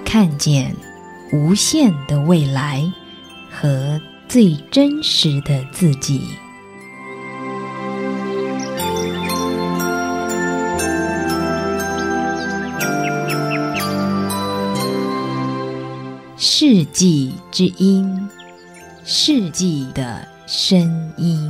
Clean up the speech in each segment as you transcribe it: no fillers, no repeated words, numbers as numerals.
看见无限的未来和最真实的自己。世纪之音，世纪的声音。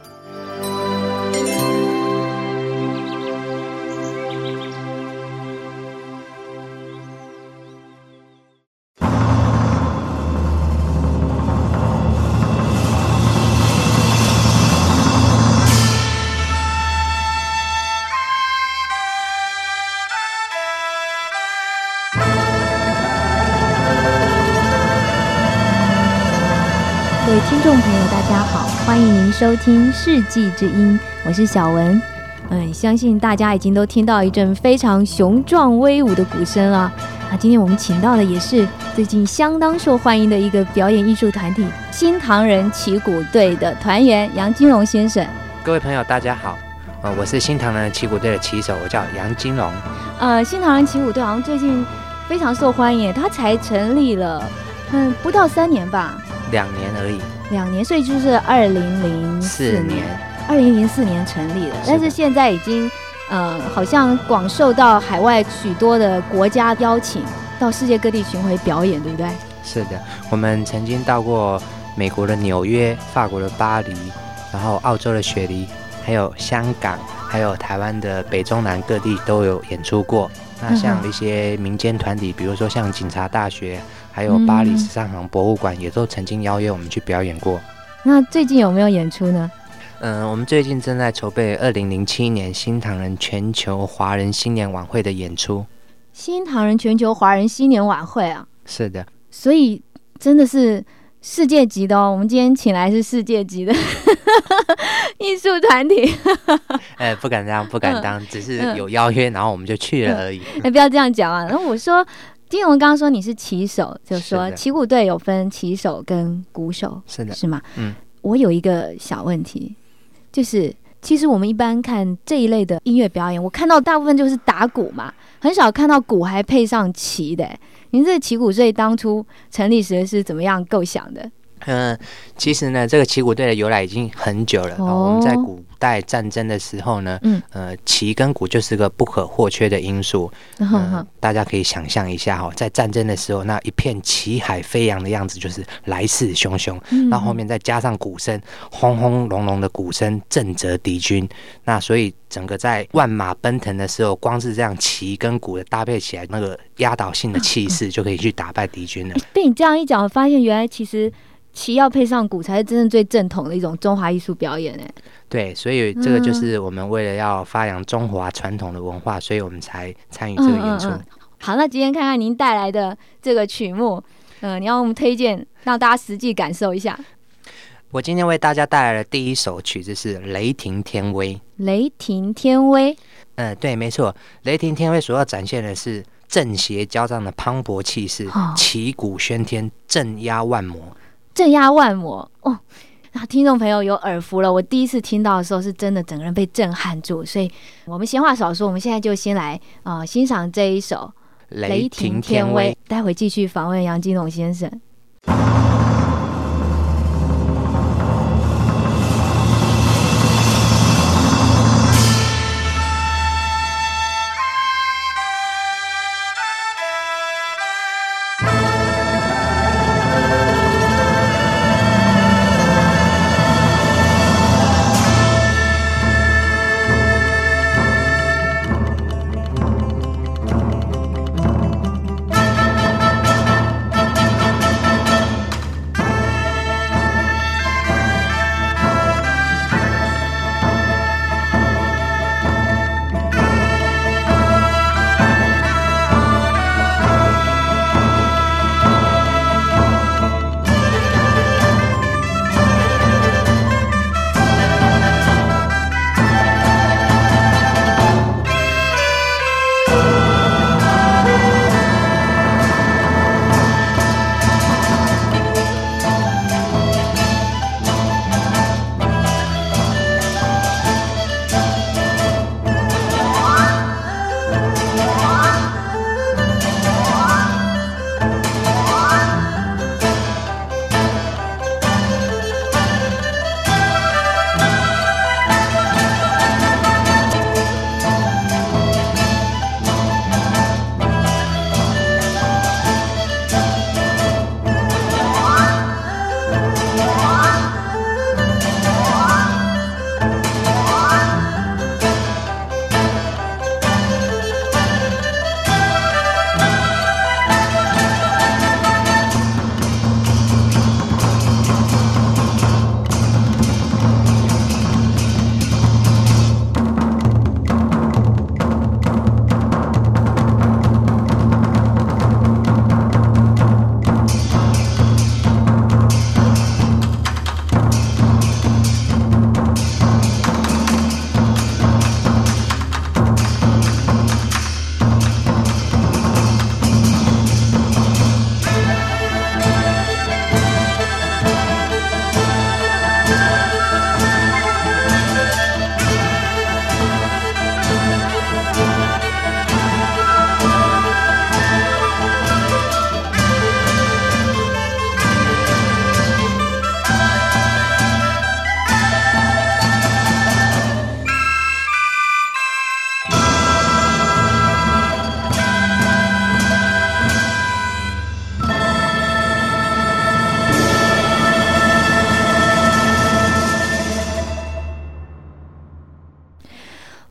各位听众朋友大家好，欢迎您收听世纪之音，我是小文。相信大家已经都听到一阵非常雄壮威武的鼓声啊。今天我们请到的也是最近相当受欢迎的一个表演艺术团体新唐人旗鼓队的团员杨金龙先生。 各位朋友大家好，我是新唐人旗鼓队的旗手，我叫杨金龙。新唐人旗鼓队好像最近非常受欢迎，它才成立了不到3年吧 2年而已 ，2年，所以就是2004年成立了，但是现在已经好像广受到海外许多的国家邀请，到世界各地巡回表演，对不对？ 是的，我们曾经到过美国的纽约、法国的巴黎，然后澳洲的雪梨，还有香港，还有台湾的北中南各地都有演出过。那像一些民间团体，比如说像警察大学，还有巴黎时尚行博物馆，也都曾经邀约我们去表演过。 那最近有没有演出呢？ 我们最近正在筹备2007年新唐人全球华人新年晚会的演出。 新唐人全球华人新年晚会啊？是的， 所以真的是世界级的哦。我们今天请来是世界级的艺术团体。 不敢当，不敢当，只是有邀约，然后我们就去了而已。 不要这样讲啊！然后我说，金龙刚刚说你是旗手，就说旗鼓队有分旗手跟鼓手，是吗？我有一个小问题，就是其实我们一般看这一类的音乐表演，我看到大部分就是打鼓嘛，很少看到鼓还配上旗的。您这个旗鼓队当初成立时是怎么样构想的？ 其实呢，这个旗鼓队的由来已经很久了。我们在古代战争的时候呢，旗跟鼓就是个不可或缺的因素。大家可以想象一下在战争的时候，那一片旗海飞扬的样子就是来势汹汹，然后后面再加上鼓声，轰轰隆隆的鼓声震慑敌军。那所以整个在万马奔腾的时候，光是这样旗跟鼓的搭配起来，那个压倒性的气势就可以去打败敌军了。 被你这样一讲，我发现原来其实旗要配上鼓才是真正最正统的一种中华艺术表演。 对，所以这个就是我们为了要发扬中华传统的文化，所以我们才参与这个演出。 好，那今天看看您带来的这个曲目，你要我们推荐让大家实际感受一下。 我今天为大家带来的第一首曲子是《雷霆天威》。 雷霆天威， 对，没错，雷霆天威所要展现的是正邪交战的磅礴气势，旗鼓喧天，镇压万魔。 镇压万魔哦！那听众朋友有耳福了，我第一次听到的时候是真的整个人被震撼住，所以我们闲话少说，我们现在就先来欣赏这一首《雷霆天威》，待会继续访问杨金龙先生。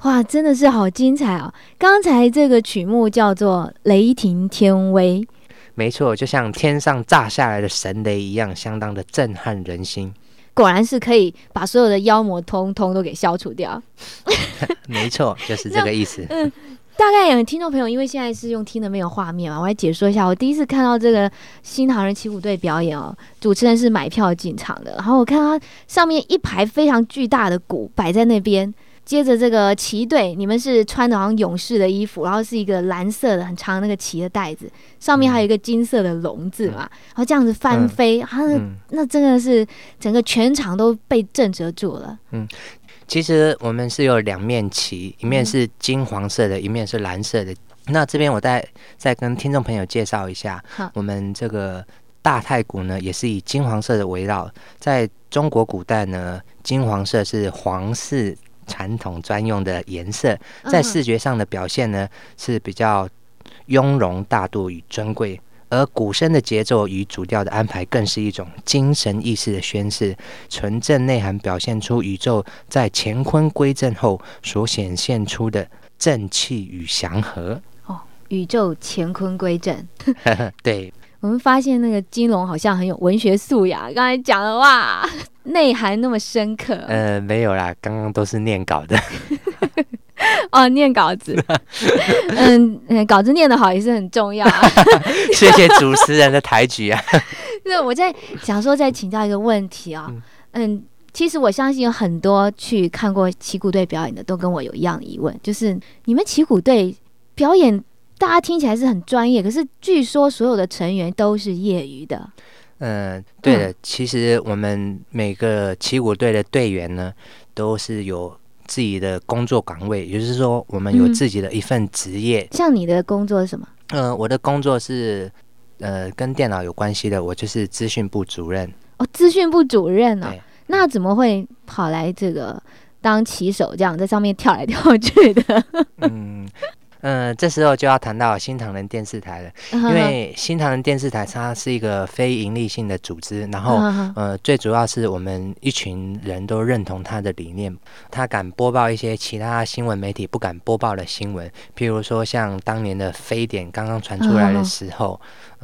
哇，真的是好精彩哦！刚才这个曲目叫做《雷霆天威》， 没错，就像天上炸下来的神雷一样，相当的震撼人心。 果然是可以把所有的妖魔通通都给消除掉。 没错，就是这个意思。 大概有听众朋友，因为现在是用听的没有画面嘛，我来解说一下。我第一次看到这个新唐人旗鼓队表演哦，主持人是买票进场的，然后我看到他上面一排非常巨大的鼓摆在那边。接着这个旗队，你们是穿的好像勇士的衣服，然后是一个蓝色的很长那个旗的带子，上面还有一个金色的龙字嘛，然后这样子翻飞，那真的是整个全场都被震慑住了。 其实我们是有2面旗，一面是金黄色的，一面是蓝色的。那这边我再跟听众朋友介绍一下，我们这个大太鼓呢，也是以金黄色的围绕。在中国古代呢，金黄色是皇室传统专用的颜色，在视觉上的表现呢是比较雍容大度与尊贵，而鼓声的节奏与主调的安排更是一种精神意识的宣示，纯正内涵表现出宇宙在乾坤归正后所显现出的正气与祥和。 宇宙乾坤归正。 对， 我们发现那个金龙好像很有文学素养，刚才讲的哇，内涵那么深刻。 没有啦，刚刚都是念稿的。 念稿子。稿子念得好也是很重要啊。 谢谢主持人的抬举啊。 那我在想说，再请教一个问题啊。其实我相信有很多去看过旗鼓队表演的，都跟我有一样的疑问，就是你们旗鼓队表演，大家听起来是很专业，可是据说所有的成员都是业余的。 对的，其实我们每个旗鼓队的队员呢，都是有自己的工作岗位，也就是说，我们有自己的一份职业。 像你的工作是什么？ 我的工作是跟电脑有关系的，我就是资讯部主任。 资讯部主任哦，那怎么会跑来这个当旗手，这样在上面跳来跳去的？ 这时候就要谈到新唐人电视台了，因为新唐人电视台它是一个非营利性的组织，然后最主要是我们一群人都认同他的理念，他敢播报一些其他新闻媒体不敢播报的新闻，譬如说像当年的非典刚刚传出来的时候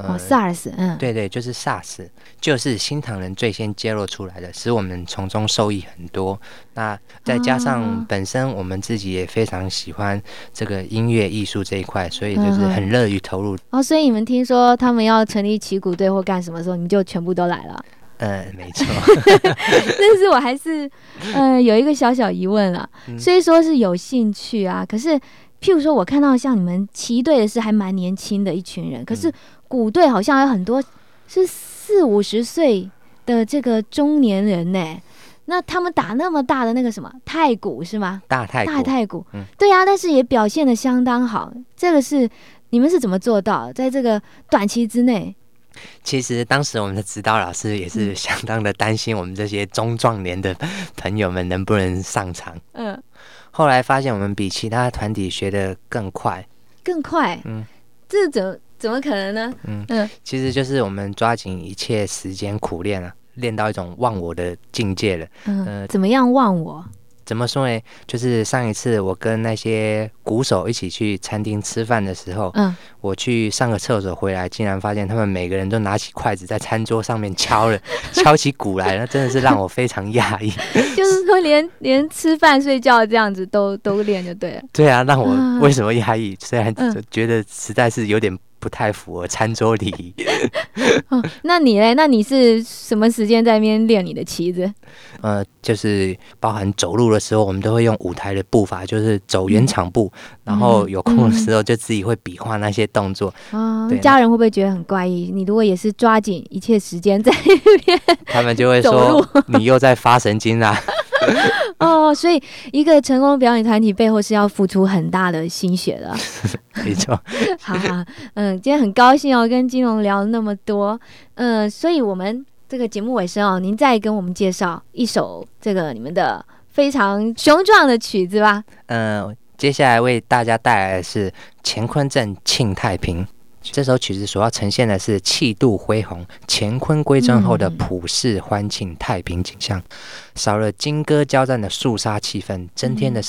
，SARS， 对，就是 SARS， 就是新唐人最先揭露出来的，使我们从中受益很多。那再加上本身我们自己也非常喜欢这个音乐艺术这一块，所以就是很乐于投入。 所以你们听说他们要成立旗鼓队或干什么的时候，你们就全部都来了？ 没错。 但是我还是有一个小小疑问啦，虽说是有兴趣啊，可是譬如说我看到像你们旗队的是还蛮年轻的一群人，可是鼓队好像有很多是40-50岁的这个中年人呢。那他们打那么大的那个什么太鼓是吗？ 大太鼓， 对啊，但是也表现得相当好。这个是你们是怎么做到在这个短期之内？ 其实当时我们的指导老师也是相当的担心我们这些中壮年的朋友们能不能上场。后来发现我们比其他团体学得更快。这怎么可能呢？其实就是我们抓紧一切时间苦练啊，练到一种忘我的境界了。 怎么样忘我？ 怎么说呢？就是上一次我跟那些鼓手一起去餐厅吃饭的时候，我去上个厕所回来，竟然发现他们每个人都拿起筷子在餐桌上面敲起鼓来了，真的是让我非常讶异。 就是说连吃饭睡觉这样子都练就对了。 对啊，让我为什么讶异？虽然觉得实在是有点不太符合餐桌礼仪。 那你嘞？那你是什么时间在那边练你的旗子？ 就是包含走路的时候，我们都会用舞台的步伐，就是走圆场步，然后有空的时候就自己会比划那些动作。 家人会不会觉得很怪异？你如果也是抓紧一切时间在那边， 他们就会说你又在发神经啦。 所以一个成功的表演团体背后是要付出很大的心血的。 没错。 好，今天很高兴跟金龙聊了那么多。所以我们这个节目尾声您再跟我们介绍一首这个你们的非常雄壮的曲子吧。 接下来为大家带来的是乾坤镇庆太平。这首曲子所要呈现的是气度恢宏、乾坤归正后的普世欢庆太平景象，少了金戈交战的肃杀气氛，增添的是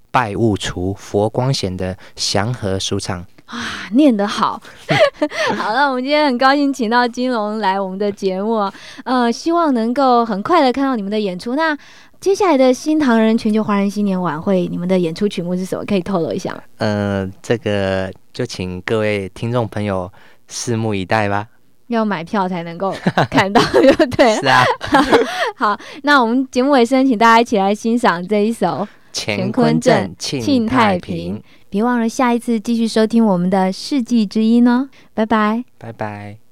拜物除，佛光显的祥和舒畅。 啊，念得好！好了，我们今天很高兴请到金龙来我们的节目，希望能够很快的看到你们的演出。那接下来的新唐人全球华人新年晚会，你们的演出曲目是什么？可以透露一下吗？ 这个就请各位听众朋友拭目以待吧。 要买票才能够看到，就对了。 是啊。 好，那我们节目尾声，请大家一起来欣赏这一首乾坤正庆太平。 别忘了下一次继续收听我们的世纪之音哦，拜拜， 拜拜。